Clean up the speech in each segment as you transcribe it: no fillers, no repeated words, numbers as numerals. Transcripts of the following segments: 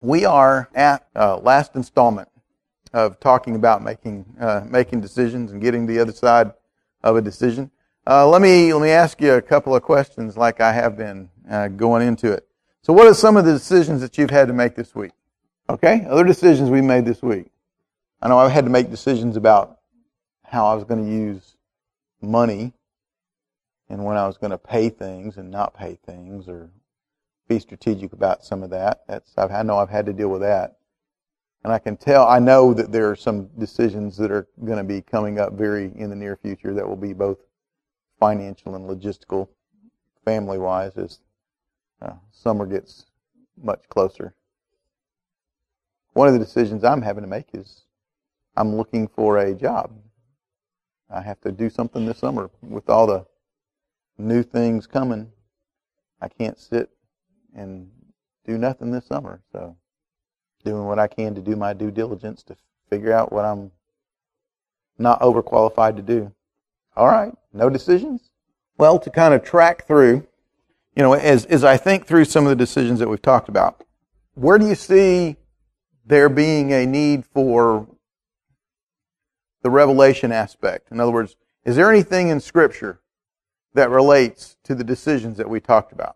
We are at last installment of talking about making decisions and getting to the other side of a decision. Let me ask you a couple of questions, like I have been going into it. So, what are some of the decisions that you've had to make this week? Okay, other decisions we made this week. I know I've had to make decisions about how I was going to use money and when I was going to pay things and not pay things, or be strategic about some of that. I know I've had to deal with that. And I know that there are some decisions that are going to be coming up in the near future that will be both financial and logistical, family-wise, as summer gets much closer. One of the decisions I'm having to make is I'm looking for a job. I have to do something this summer with all the new things coming. I can't sit and do nothing this summer. So doing what I can to do my due diligence to figure out what I'm not overqualified to do. All right, no decisions? Well, to kind of track through, as I think through some of the decisions that we've talked about, where do you see there being a need for the revelation aspect? In other words, is there anything in Scripture that relates to the decisions that we talked about?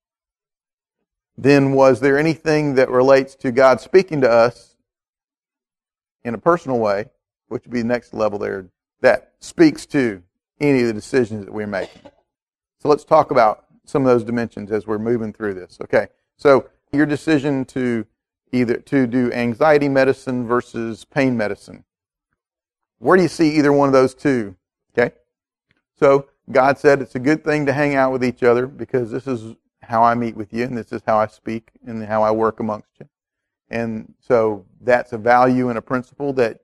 Then was there anything that relates to God speaking to us in a personal way, which would be the next level there, that speaks to any of the decisions that we're making? So let's talk about some of those dimensions as we're moving through this. Okay, so your decision to do anxiety medicine versus pain medicine. Where do you see either one of those two? Okay, so God said it's a good thing to hang out with each other because this is how I meet with you, and this is how I speak, and how I work amongst you. And so that's a value and a principle that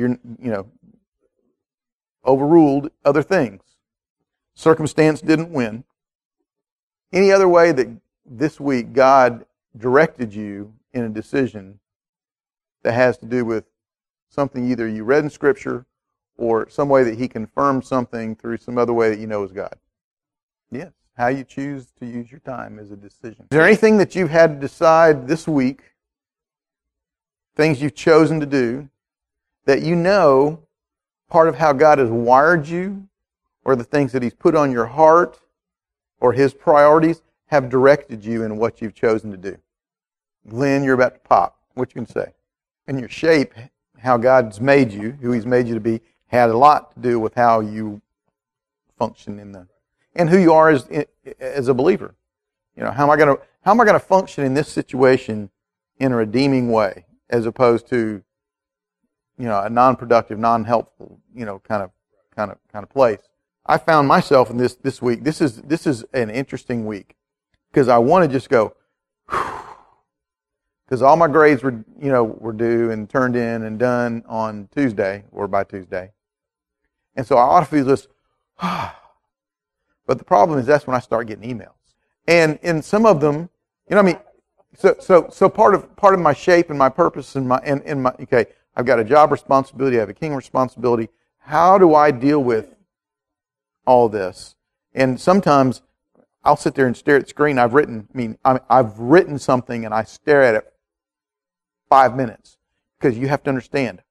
overruled other things. Circumstance didn't win. Any other way that this week God directed you in a decision that has to do with something either you read in Scripture or some way that He confirmed something through some other way that you know is God? Yes. How you choose to use your time is a decision. Is there anything that you've had to decide this week, things you've chosen to do, that you know part of how God has wired you, or the things that He's put on your heart, or His priorities have directed you in what you've chosen to do? Glenn, you're about to pop. What you can say? And your shape, how God's made you, who He's made you to be, had a lot to do with how you function and who you are as a believer. How am I going to function in this situation in a redeeming way, as opposed to a non-productive, non-helpful kind of place. I found myself in this week. This is an interesting week because I want to just go, because all my grades were due and turned in and done on Tuesday or by Tuesday, and so I ought to feel this. But the problem is that's when I start getting emails, and in some of them, So part of my shape and my purpose and my okay, I've got a job responsibility, I have a king responsibility. How do I deal with all this? And sometimes I'll sit there and stare at the screen. I've written something and I stare at it 5 minutes, because you have to understand,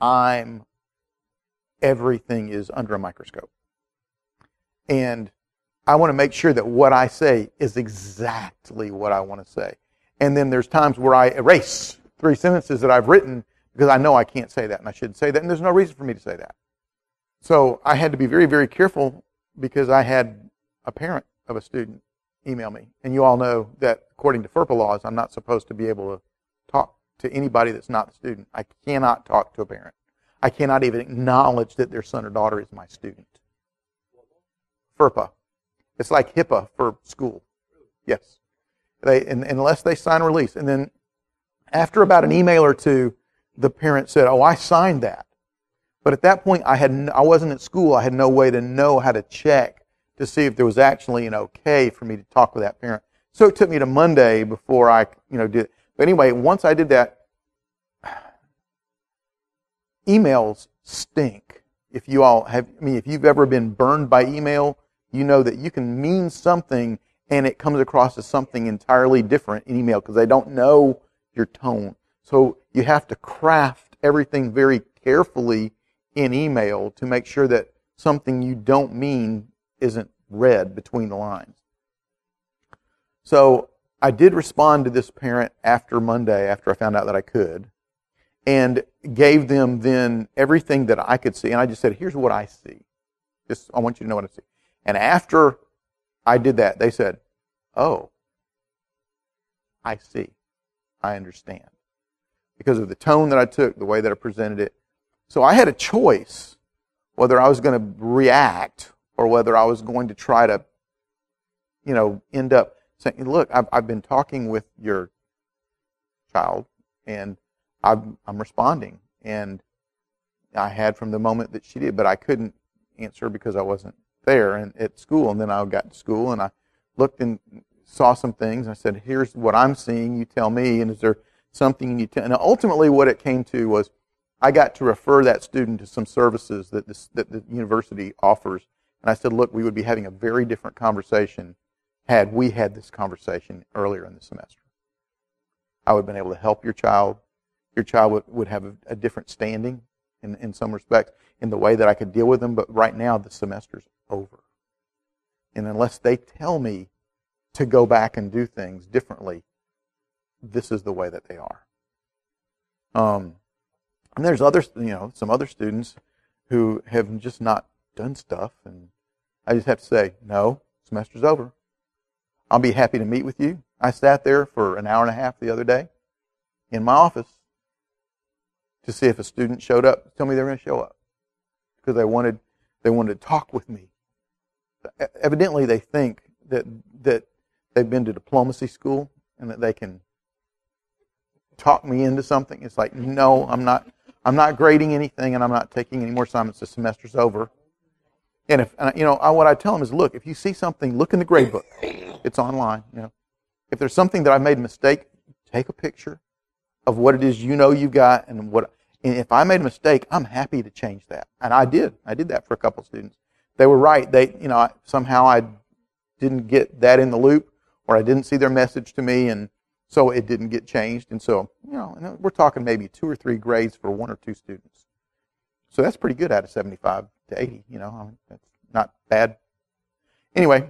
everything is under a microscope, and I want to make sure that what I say is exactly what I want to say. And then there's times where I erase 3 sentences that I've written because I know I can't say that and I shouldn't say that, and there's no reason for me to say that. So I had to be very, very careful because I had a parent of a student email me. And you all know that according to FERPA laws, I'm not supposed to be able to talk to anybody that's not the student. I cannot talk to a parent. I cannot even acknowledge that their son or daughter is my student. FERPA. It's like HIPAA for school. Yes. Unless they sign a release. And then after about an email or two, the parent said, "Oh, I signed that." But at that point, I wasn't at school. I had no way to know how to check to see if there was actually an okay for me to talk with that parent. So it took me to Monday before I did it. But anyway, once I did that, emails stink. If you've ever been burned by email, you know that you can mean something and it comes across as something entirely different in email because they don't know your tone. So you have to craft everything very carefully in email to make sure that something you don't mean isn't read between the lines. So I did respond to this parent after Monday, after I found out that I could, and gave them then everything that I could see. And I just said, here's what I see. I want you to know what I see. And after I did that, they said, oh, I see. I understand. Because of the tone that I took, the way that I presented it. So I had a choice whether I was going to react or whether I was going to try to, end up saying, look, I've been talking with your child and I'm responding. And I had from the moment that she did, but I couldn't answer because I wasn't there and at school. And then I got to school and I looked and saw some things. And I said, here's what I'm seeing. You tell me. And is there something you need to? And ultimately what it came to was I got to refer that student to some services that the university offers. And I said, look, we would be having a very different conversation had we had this conversation earlier in the semester. I would have been able to help your child. Your child would have a different standing in some respects in the way that I could deal with them. But right now, the semester's over. And unless they tell me to go back and do things differently, this is the way that they are. And there's some other students who have just not done stuff. And I just have to say, no, semester's over. I'll be happy to meet with you. I sat there for an hour and a half the other day in my office to see if a student showed up, tell me they were going to show up because they wanted to talk with me. Evidently, they think that they've been to diplomacy school and that they can talk me into something. It's like, no, I'm not grading anything, and I'm not taking any more assignments. The semester's over. And what I tell them is, look, if you see something, look in the grade book. It's online. If there's something that I made a mistake, take a picture of what it is you got, and if I made a mistake, I'm happy to change that. And I did. I did that for a couple of students. They were right. Somehow I didn't get that in the loop, or I didn't see their message to me, and so it didn't get changed. And so, we're talking maybe 2 or 3 grades for 1 or 2 students. So that's pretty good out of 75 to 80. That's not bad. Anyway,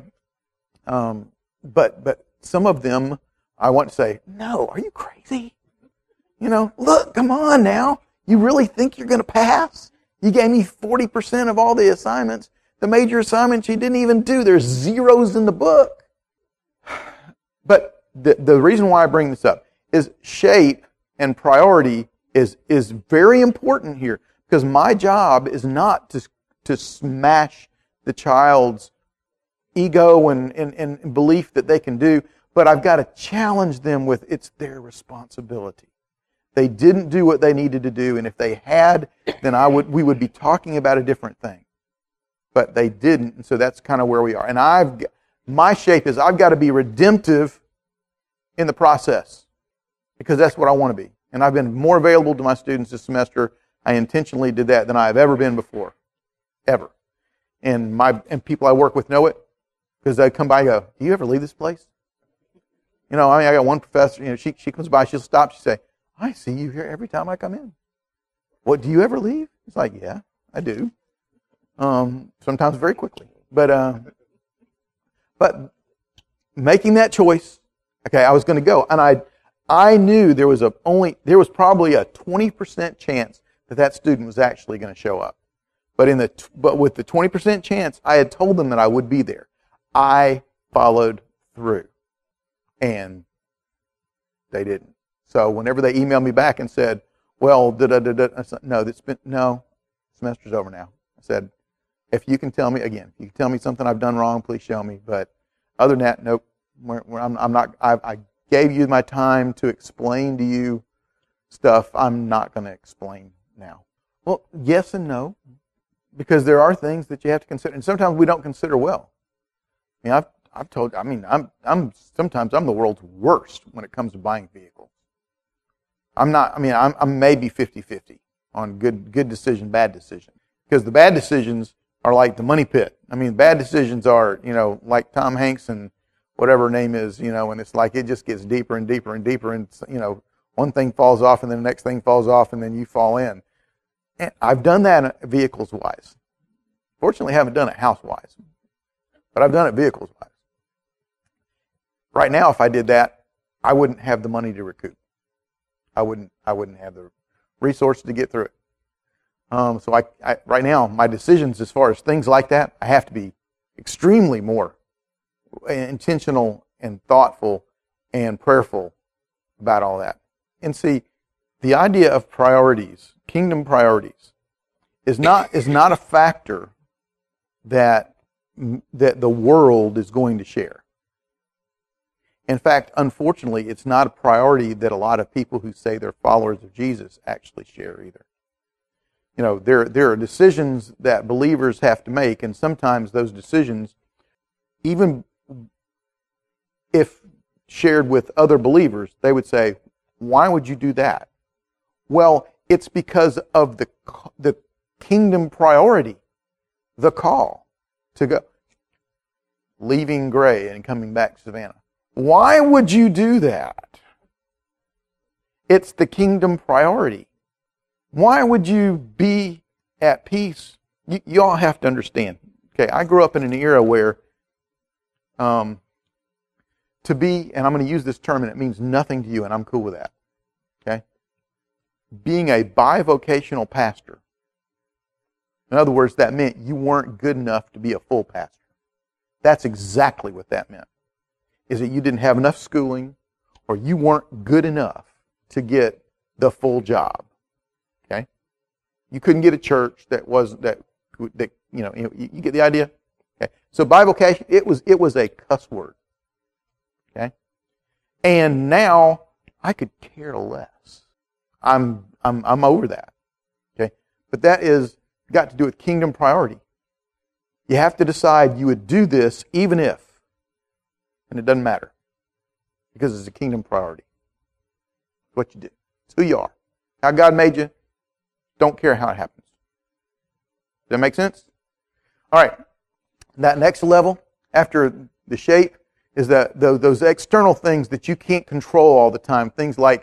but some of them, I want to say, no, are you crazy? Look, come on now. You really think you're going to pass? You gave me 40% of all the assignments. The major assignments you didn't even do. There's zeros in the book. But the reason why I bring this up is shape and priority is very important here, because my job is not to smash the child's ego and belief that they can do, but I've got to challenge them with it's their responsibility. They didn't do what they needed to do, and if they had, then we would be talking about a different thing. But they didn't, and so that's kind of where we are. And my shape is I've got to be redemptive in the process, because that's what I want to be. And I've been more available to my students this semester. I intentionally did that than I have ever been before, ever. And people I work with know it, because they come by and go, do you ever leave this place? I got one professor, she comes by, she'll stop, she'll say, I see you here every time I come in. What, do you ever leave? It's like, yeah, I do. Sometimes very quickly. But making that choice, okay, I was going to go. And I knew there was probably a 20% chance that student was actually going to show up. But with the 20% chance, I had told them that I would be there. I followed through. And they didn't. So whenever they emailed me back and said, well, I said, no, semester's over now. I said, if you can tell me something I've done wrong, please show me. But other than that, nope. I'm not. I gave you my time to explain to you stuff. I'm not going to explain now. Well, yes and no, because there are things that you have to consider, and sometimes we don't consider well. Sometimes I'm the world's worst when it comes to buying vehicles. I'm maybe 50-50 on good decision, bad decision. Because the bad decisions are like the money pit. Bad decisions are, like Tom Hanks and whatever her name is, and it's like it just gets deeper and deeper and deeper. And, one thing falls off and then the next thing falls off and then you fall in. And I've done that vehicles-wise. Fortunately, I haven't done it house-wise, but I've done it vehicles-wise. Right now, if I did that, I wouldn't have the money to recoup. I wouldn't have the resources to get through it. So I right now, my decisions as far as things like that, I have to be extremely more intentional and thoughtful and prayerful about all that. And see, the idea of priorities, kingdom priorities, is not a factor that the world is going to share. In fact, unfortunately, it's not a priority that a lot of people who say they're followers of Jesus actually share either. You know, there are decisions that believers have to make, and sometimes those decisions, even if shared with other believers, they would say, why would you do that? Well, it's because of the kingdom priority, the call to go, leaving Gray and coming back to Savannah. Why would you do that? It's the kingdom priority. Why would you be at peace? You all have to understand. Okay, I grew up in an era where to be, and I'm going to use this term and it means nothing to you, and I'm cool with that. Okay? Being a bivocational pastor. In other words, that meant you weren't good enough to be a full pastor. That's exactly what that meant. Is that you didn't have enough schooling or you weren't good enough to get the full job. Okay? You couldn't get a church that you get the idea? Okay. So bivocation, it was a cuss word. Okay? And now I could care less. I'm over that. Okay? But that is got to do with kingdom priority. You have to decide you would do this even if, and it doesn't matter, because it's a kingdom priority. It's what you do. It's who you are. How God made you, don't care how it happens. Does that make sense? All right. That next level, after the shape, is that those external things that you can't control all the time. Things like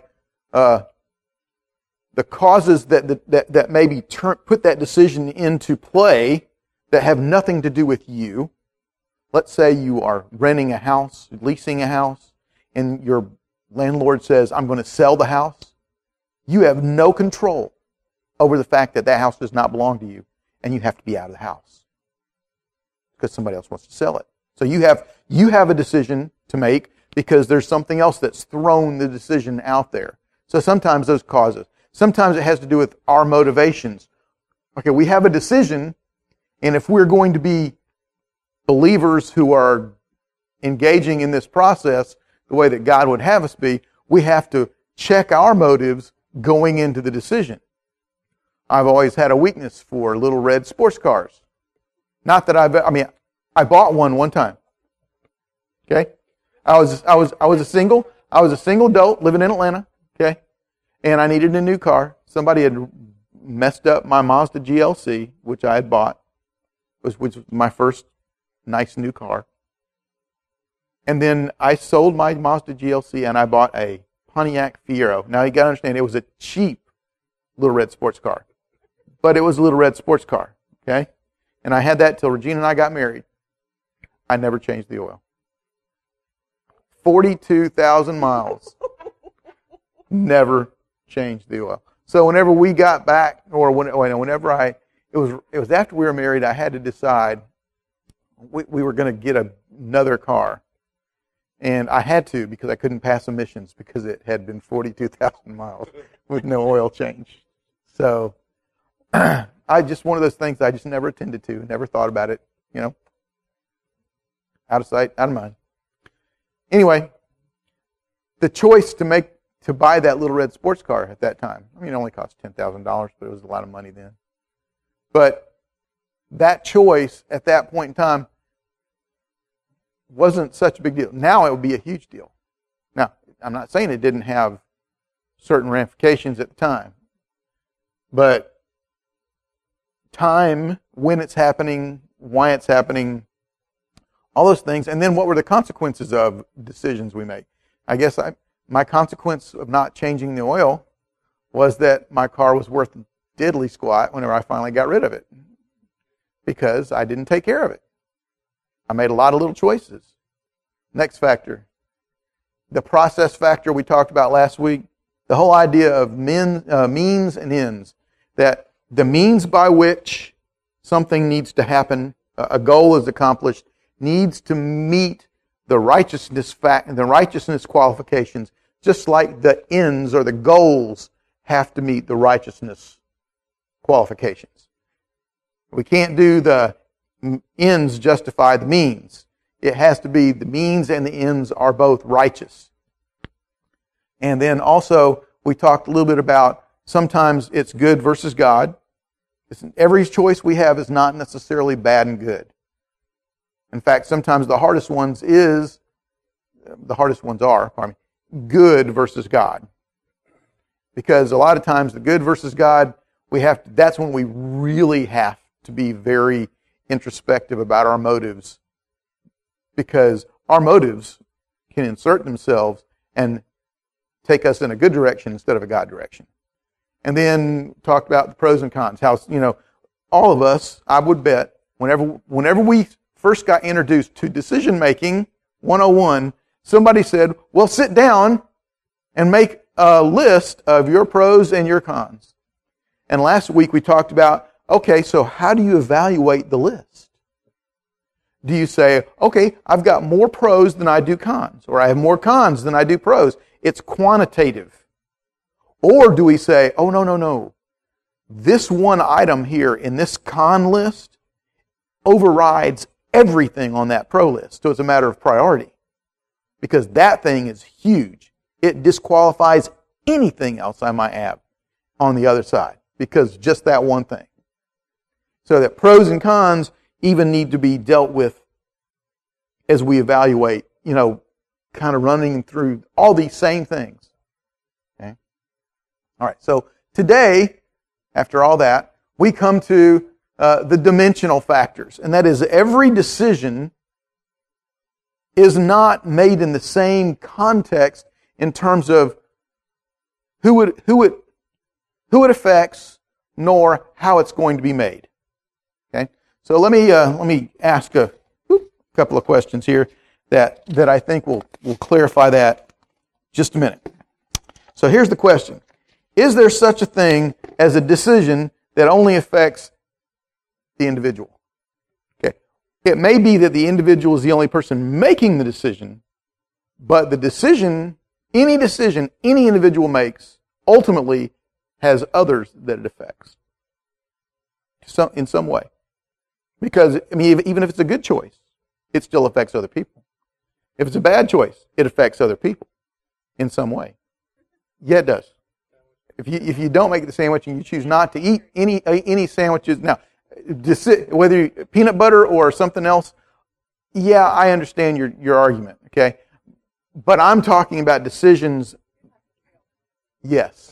the causes that maybe put that decision into play that have nothing to do with you. Let's say you are renting a house, leasing a house, and your landlord says, I'm going to sell the house. You have no control over the fact that that house does not belong to you, and you have to be out of the house because somebody else wants to sell it. So you have a decision to make because there's something else that's thrown the decision out there. So sometimes those causes. Sometimes it has to do with our motivations. Okay, we have a decision, and if we're going to be believers who are engaging in this process the way that God would have us be, we have to check our motives going into the decision. I've always had a weakness for little red sports cars. Not that I bought one time. Okay? I was a single adult living in Atlanta, okay? And I needed a new car. Somebody had messed up my Mazda GLC, which I had bought, which was my first nice new car. And then I sold my Mazda GLC and I bought a Pontiac Fiero. Now you got to understand, it was a cheap little red sports car. But it was a little red sports car, okay? And I had that till Regina and I got married. I never changed the oil. 42,000 miles. Never changed the oil. So whenever we got back, or whenever it was after we were married, I had to decide we were going to get another car. And I had to because I couldn't pass emissions because it had been 42,000 miles with no oil change. So one of those things I just never attended to, never thought about it, out of sight, out of mind. Anyway, the choice to buy that little red sports car at that time, it only cost $10,000, but it was a lot of money then. But that choice at that point in time wasn't such a big deal. Now it would be a huge deal. Now, I'm not saying it didn't have certain ramifications at the time, but time, when it's happening, why it's happening, all those things, and then what were the consequences of decisions we make. I guess my consequence of not changing the oil was that my car was worth diddly squat whenever I finally got rid of it, because I didn't take care of it. I made a lot of little choices. Next factor, the process factor we talked about last week. The whole idea of means and ends, that the means by which something needs to happen, a goal is accomplished, needs to meet the righteousness qualifications, just like the ends or the goals have to meet the righteousness qualifications. We can't do the ends justify the means. It has to be the means and the ends are both righteous. And then also, we talked a little bit about sometimes it's good versus God. Every choice we have is not necessarily bad and good. In fact, sometimes the hardest ones are good versus God. Because a lot of times the good versus God, that's when we really have to be very introspective about our motives. Because our motives can insert themselves and take us in a good direction instead of a God direction. And then talked about the pros and cons. How, all of us, I would bet, whenever we first got introduced to decision making 101, somebody said, well, sit down and make a list of your pros and your cons. And last week we talked about, okay, so how do you evaluate the list? Do you say, okay, I've got more pros than I do cons, or I have more cons than I do pros? It's quantitative. Or do we say, oh, no. This one item here in this con list overrides everything on that pro list. So it's a matter of priority. Because that thing is huge. It disqualifies anything else I might have on the other side. Because just that one thing. So that pros and cons even need to be dealt with as we evaluate, kind of running through all these same things. Okay? All right, so today, after all that, we come to the dimensional factors. And that is, every decision is not made in the same context in terms of who it affects, nor how it's going to be made. Okay, so let me ask a couple of questions here that I think will clarify that just a minute. So here's the question: is there such a thing as a decision that only affects the individual? Okay, it may be that the individual is the only person making the decision, but the decision, any individual makes, ultimately has others that it affects in some way. Because, even if it's a good choice, it still affects other people. If it's a bad choice, it affects other people in some way. Yeah, it does. If you don't make the sandwich and you choose not to eat any sandwiches, now, whether peanut butter or something else, yeah, I understand your argument, okay? But I'm talking about decisions, yes.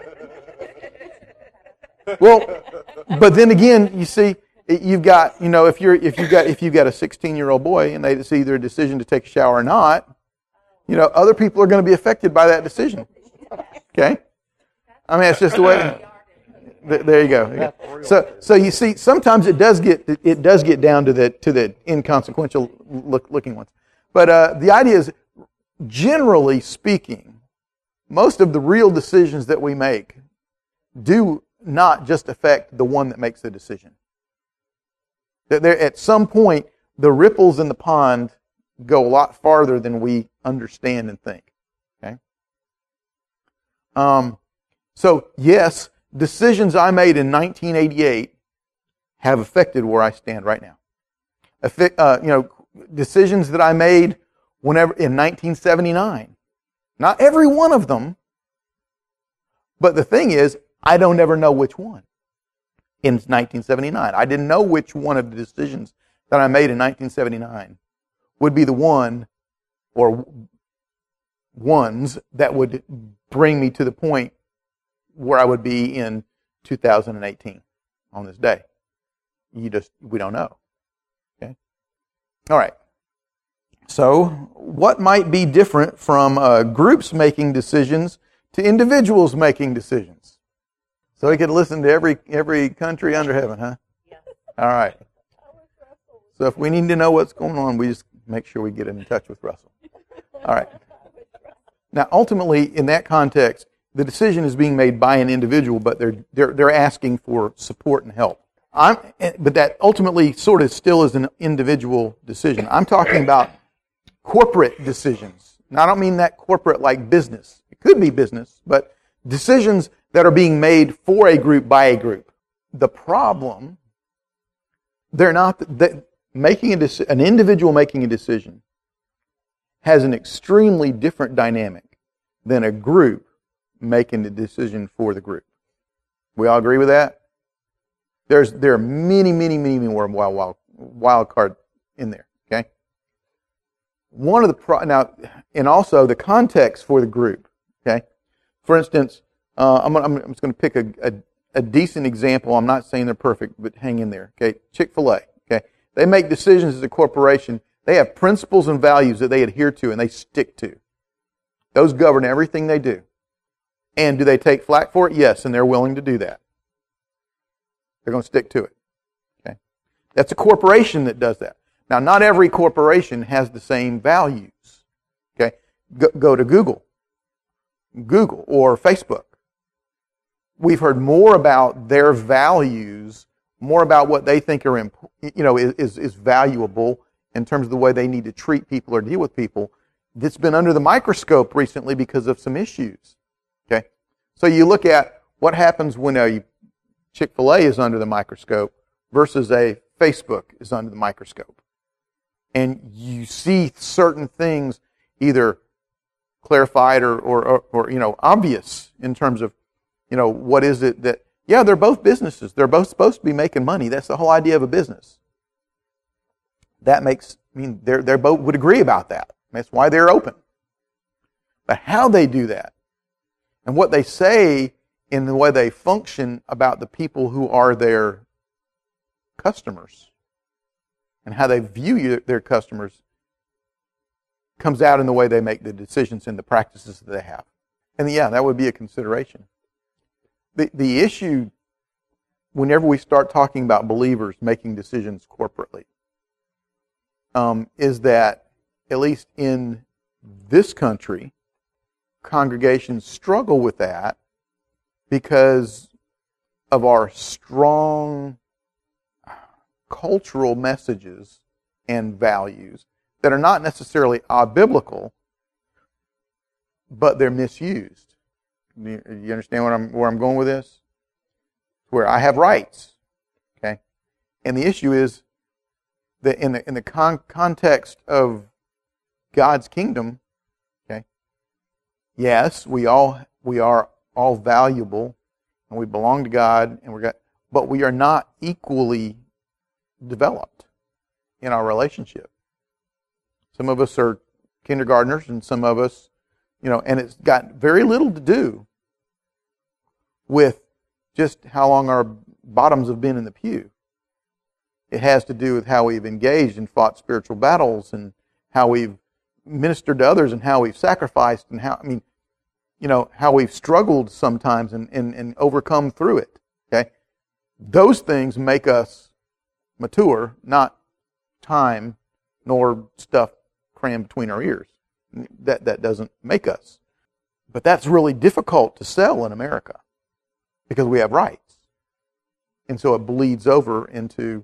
Well, but then again, you see, you've got, if you've got a 16-year-old boy and it's either a decision to take a shower or not, other people are going to be affected by that decision. Okay? It's just the way. There you go. So you see, sometimes it does get down to the inconsequential looking ones. But the idea is, generally speaking, most of the real decisions that we make do not just affect the one that makes the decision. At some point, the ripples in the pond go a lot farther than we understand and think. Okay. So yes, decisions I made in 1988 have affected where I stand right now. Decisions that I made in 1979. Not every one of them, but the thing is, I don't ever know which one. In 1979, I didn't know which one of the decisions that I made in 1979 would be the one or ones that would bring me to the point where I would be in 2018 on this day. We don't know. Okay? All right. So, what might be different from groups making decisions to individuals making decisions? So we could listen to every country under heaven, huh? Yes. All right. So if we need to know what's going on, we just make sure we get in touch with Russell. All right. Now, ultimately, in that context, the decision is being made by an individual, but they're asking for support and help. But that ultimately sort of still is an individual decision. I'm talking about corporate decisions. Now, I don't mean that corporate like business. It could be business, but decisions that are being made for a group by a group. The problem, they're not an individual making a decision has an extremely different dynamic than a group making the decision for the group. We all agree with that? There are many more wild card in there. Okay. One of the and also the context for the group. Okay. For instance, I'm just going to pick a decent example. I'm not saying they're perfect, but hang in there. Okay. Chick-fil-A. Okay. They make decisions as a corporation. They have principles and values that they adhere to and they stick to. Those govern everything they do. And do they take flack for it? Yes, and they're willing to do that. They're going to stick to it. Okay? That's a corporation that does that. Now, not every corporation has the same values. Okay? Go to Google or Facebook. We've heard more about their values, more about what they think are is valuable in terms of the way they need to treat people or deal with people. That's been under the microscope recently because of some issues. Okay? So you look at what happens when a Chick-fil-A is under the microscope versus a Facebook is under the microscope. And you see certain things either clarified or obvious in terms of, what is it that, they're both businesses. They're both supposed to be making money. That's the whole idea of a business. They both would agree about that. That's why they're open. But how they do that and what they say in the way they function about the people who are their customers and how they view their customers comes out in the way they make the decisions and the practices that they have. And that would be a consideration. The issue, whenever we start talking about believers making decisions corporately, is that, at least in this country, congregations struggle with that because of our strong cultural messages and values that are not necessarily biblical, but they're misused. You understand where I'm going with this? Where I have rights, okay, and the issue is that in the context of God's kingdom, okay, yes, we are all valuable, and we belong to God, but we are not equally developed in our relationship. Some of us are kindergartners, and some of us, and it's got very little to do with just how long our bottoms have been in the pew. It has to do with how we've engaged and fought spiritual battles and how we've ministered to others and how we've sacrificed and how we've struggled sometimes and overcome through it. Okay? Those things make us mature, not time nor stuff crammed between our ears. That doesn't make us. But that's really difficult to sell in America because we have rights. And so it bleeds over into,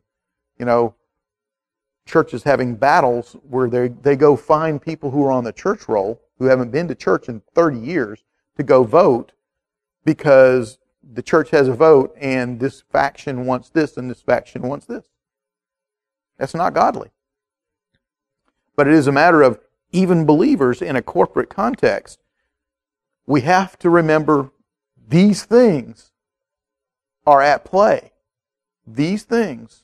churches having battles where they go find people who are on the church roll who haven't been to church in 30 years to go vote because the church has a vote and this faction wants this and this faction wants this. That's not godly. But it is a matter of even believers in a corporate context. We have to remember these things are at play. These things.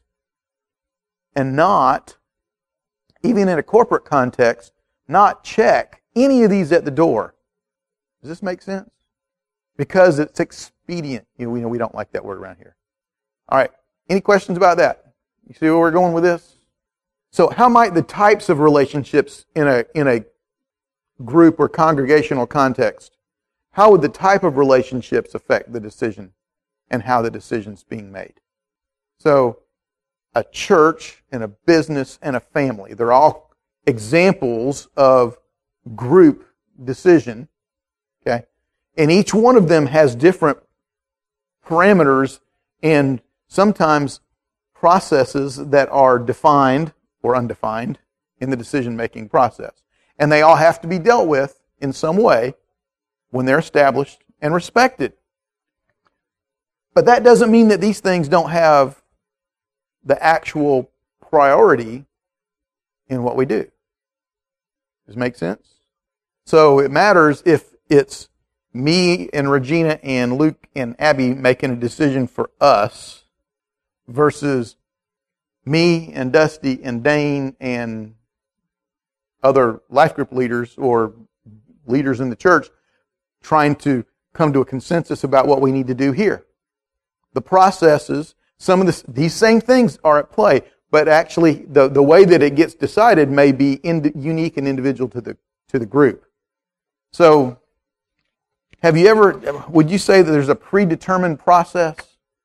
And not, even in a corporate context, not check any of these at the door. Does this make sense? Because it's expedient. We don't like that word around here. All right. Any questions about that? You see where we're going with this? So how might the types of relationships in a group or congregational context, how would the type of relationships affect the decision and how the decision's being made? So a church and a business and a family, they're all examples of group decision. Okay? And each one of them has different parameters and sometimes processes that are defined or undefined in the decision-making process. And they all have to be dealt with in some way when they're established and respected. But that doesn't mean that these things don't have the actual priority in what we do. Does it make sense? So it matters if it's me and Regina and Luke and Abby making a decision for us versus me and Dusty and Dane and other life group leaders or leaders in the church trying to come to a consensus about what we need to do here. The processes, some of these same things are at play, but actually the way that it gets decided may be unique and individual to the group. So, would you say that there's a predetermined process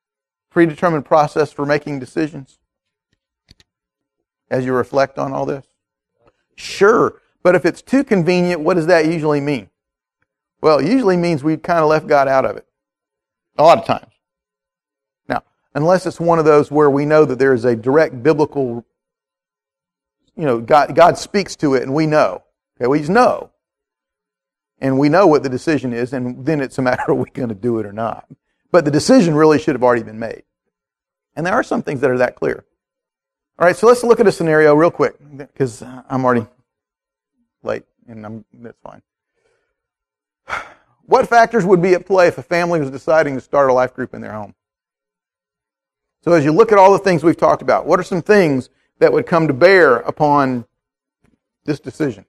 for making decisions as you reflect on all this? Sure, but if it's too convenient, what does that usually mean? Well, it usually means we've kind of left God out of it. A lot of times. Now, unless it's one of those where we know that there is a direct biblical, God speaks to it and we know. Okay, we just know. And we know what the decision is, and then it's a matter of are we going to do it or not. But the decision really should have already been made. And there are some things that are that clear. All right, so let's look at a scenario real quick, because I'm already late, and that's fine. What factors would be at play if a family was deciding to start a life group in their home? So as you look at all the things we've talked about, what are some things that would come to bear upon this decision?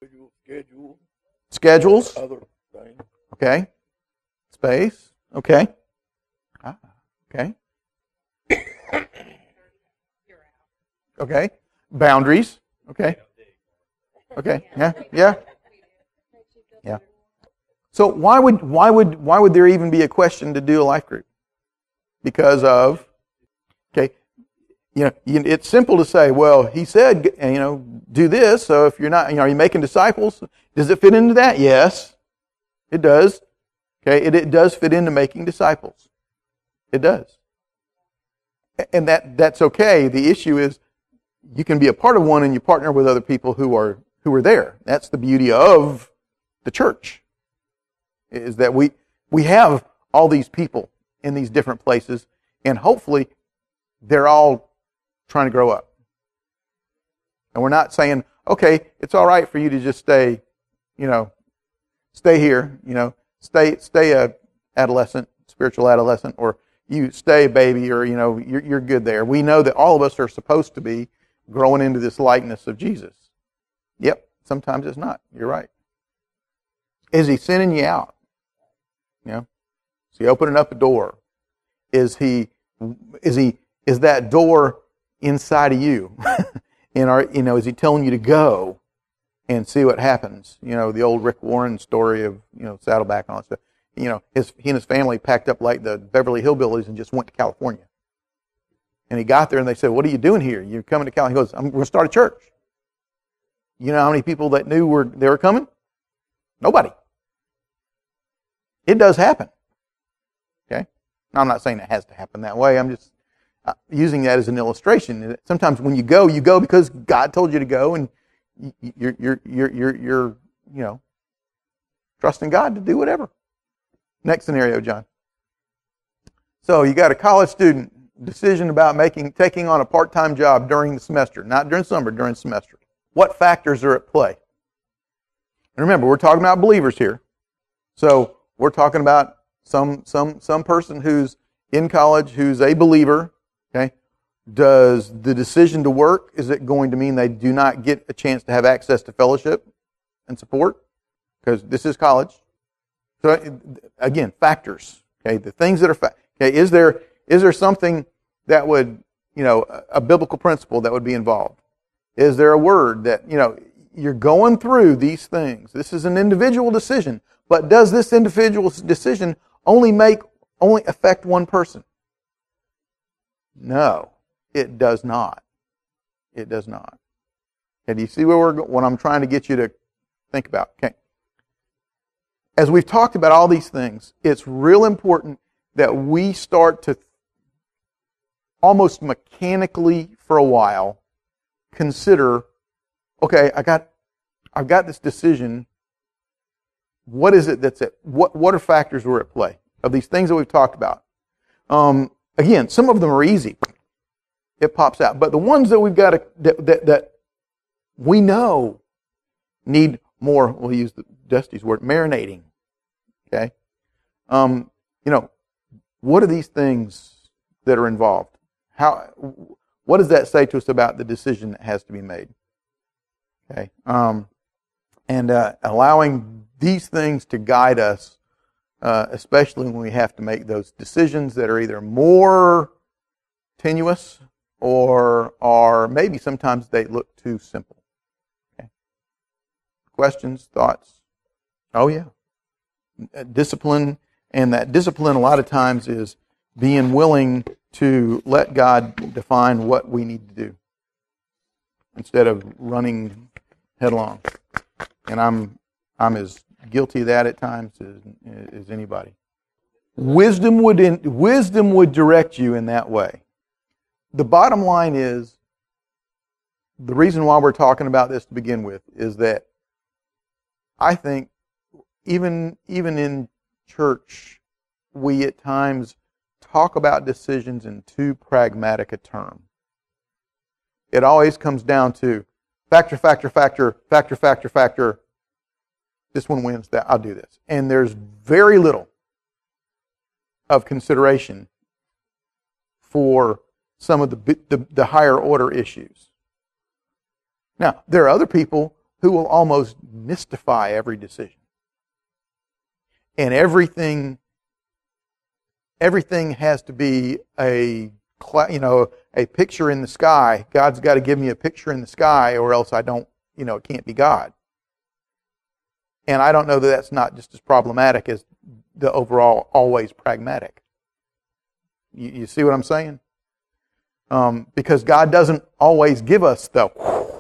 Schedules. Other things. Okay. Space. Okay. Okay. Okay. Boundaries. Okay. Okay. Yeah. Yeah. Yeah. So why would there even be a question to do a life group? Because of, okay, it's simple to say, well, he said, do this. So if you're not, are you making disciples? Does it fit into that? Yes, it does. Okay, it does fit into making disciples. It does. And that's okay. The issue is you can be a part of one and you partner with other people who are there. That's the beauty of the church. Is that we have all these people in these different places, and hopefully they're all trying to grow up. And we're not saying, okay, it's all right for you to just stay here, stay a adolescent, spiritual adolescent, or you stay a baby, or you're good there. We know that all of us are supposed to be growing into this likeness of Jesus. Yep, sometimes it's not. You're right. Is he sending you out? Is he opening up a door? Is that door inside of you? Is he telling you to go and see what happens? The old Rick Warren story of, Saddleback and all that stuff. He and his family packed up like the Beverly Hillbillies and just went to California. And he got there and they said, what are you doing here? You're coming to California. He goes, I'm going to start a church. You know how many people that knew they were coming? Nobody. It does happen. Okay? Now, I'm not saying it has to happen that way. I'm just using that as an illustration. Sometimes when you go because God told you to go, and you're trusting God to do whatever. Next scenario, John. So you got a college student decision about taking on a part-time job during the semester, not during summer, during semester. What factors are at play? And remember, we're talking about believers here. So we're talking about some person who's in college who's a believer. Okay, does the decision to work, is it going to mean they do not get a chance to have access to fellowship and support? Because this is college. So again, factors. Okay, the things that are okay. Is there something that would a biblical principle that would be involved? Is there a word that, you're going through these things? This is an individual decision, but does this individual decision only affect one person? No, it does not. It does not. Okay, do you see what I'm trying to get you to think about? Okay. As we've talked about all these things, it's real important that we start to almost mechanically for a while consider, okay, I've got this decision. What is it that's what are factors that are at play of these things that we've talked about? Again, some of them are easy. It pops out. But the ones that we've got that we know need more, we'll use Dusty's word, marinating. Okay? What are these things that are involved? What does that say to us about the decision that has to be made? Okay? Allowing these things to guide us, especially when we have to make those decisions that are either more tenuous or maybe sometimes they look too simple. Okay. Questions, thoughts? Oh yeah. Discipline, and that discipline a lot of times is being willing to let God define what we need to do instead of running headlong. And I'm as guilty of that at times as anybody. Wisdom would direct you in that way. The bottom line is, the reason why we're talking about this to begin with is that I think even in church, we at times talk about decisions in too pragmatic a term. It always comes down to factor. This one wins, that I'll do this. And there's very little of consideration for some of the higher order issues. Now, there are other people who will almost mystify every decision. And everything has to be a picture in the sky. God's got to give me a picture in the sky, or else I don't, it can't be God. And I don't know that that's not just as problematic as the overall always pragmatic. You see what I'm saying? Because God doesn't always give us the.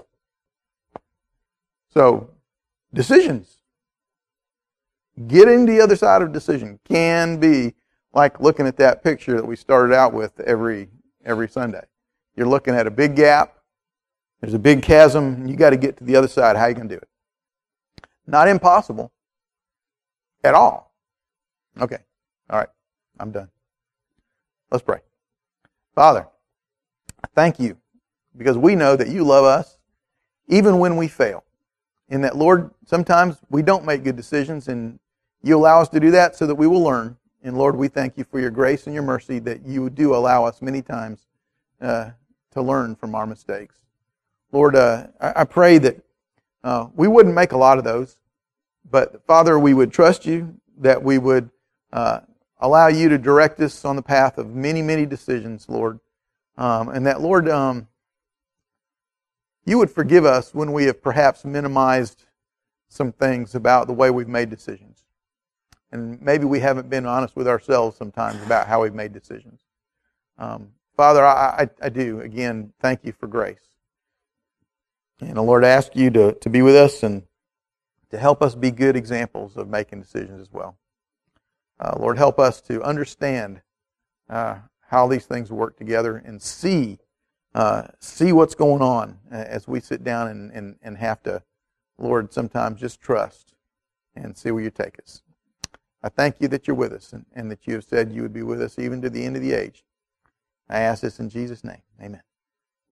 So, decisions. Getting to the other side of decision can be like looking at that picture that we started out with every Sunday. You're looking at a big gap. There's a big chasm, and you got to get to the other side. How are you going to do it? Not impossible at all. Okay. All right. I'm done. Let's pray. Father, thank you because we know that you love us even when we fail. And that, Lord, sometimes we don't make good decisions, and you allow us to do that so that we will learn. And Lord, we thank you for your grace and your mercy that you do allow us many times to learn from our mistakes. Lord, I pray that we wouldn't make a lot of those, but Father, we would trust you, that we would allow you to direct us on the path of many, many decisions, Lord. And that, Lord, you would forgive us when we have perhaps minimized some things about the way we've made decisions. And maybe we haven't been honest with ourselves sometimes about how we've made decisions. Father, I do, again, thank you for grace. And Lord, I ask you to be with us and to help us be good examples of making decisions as well. Lord, help us to understand how these things work together and see what's going on as we sit down and have to, Lord, sometimes just trust and see where you take us. I thank you that you're with us and that you have said you would be with us even to the end of the age. I ask this in Jesus' name. Amen.